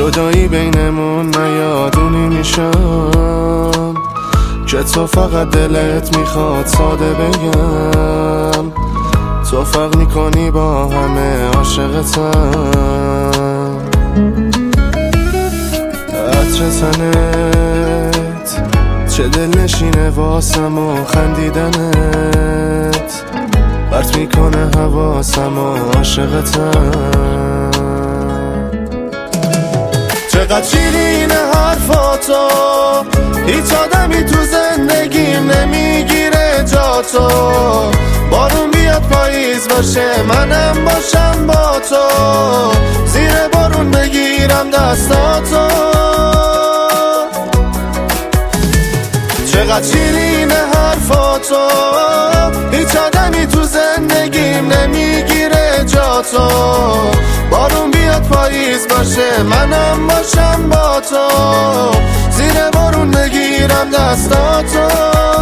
جدایی بینمون نیادونی میشم که تو فقط دلت میخواد ساده بگم تو فرق میکنی با همه عاشقتم عطر تنت چه دل نشینه واسم و خندیدنت برت میکنه حواسم و عاشقتم چقدر شیرین حرفاتو هیچ آدمی تو زندگیم نمیگیره جا تو بارون بیاد پاییز باشه منم باشم با تو زیر بارون بگیرم دستاتو چقدر شیرین حرفاتو هیچ آدمی تو زندگیم نمیگیره جا تو بارون بیاد پاییز باشه منم باشم با تو زیر بارون بگیرم دستاتو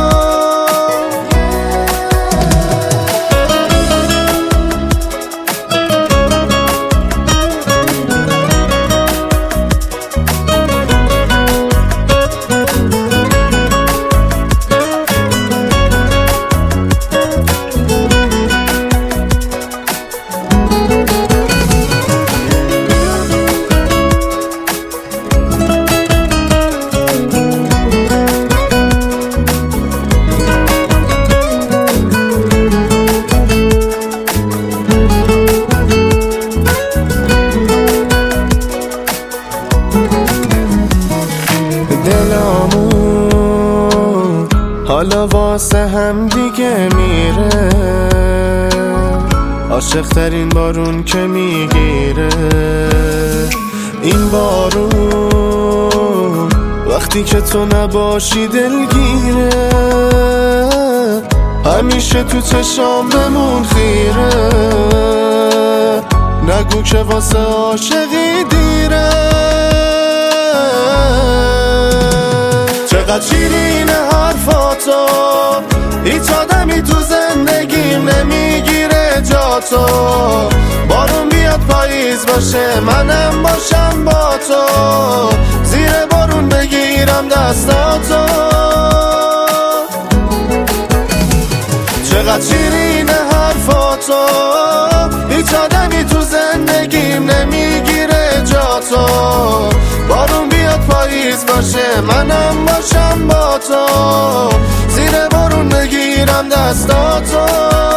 دلامون حالا واسه هم دیگه میره عاشق ترین بارون که میگیره این بارون وقتی که تو نباشی دلگیره همیشه تو چشام بمون خیره نگو که واسه عاشقی دیره چقدر شیرین حرفاتو هیچ آدمی تو زندگیم نمیگیره جا تو بارون بیاد پاییز باشه منم باشم با تو زیر بارون بگیرم دستاتو چقدر شیرین حرفاتو هیچ آدمی تو زندگیم نمیگیره جا تو بارون بیاد پاییز باشه منم باشم با تو زیر بارون بگیرم دستاتو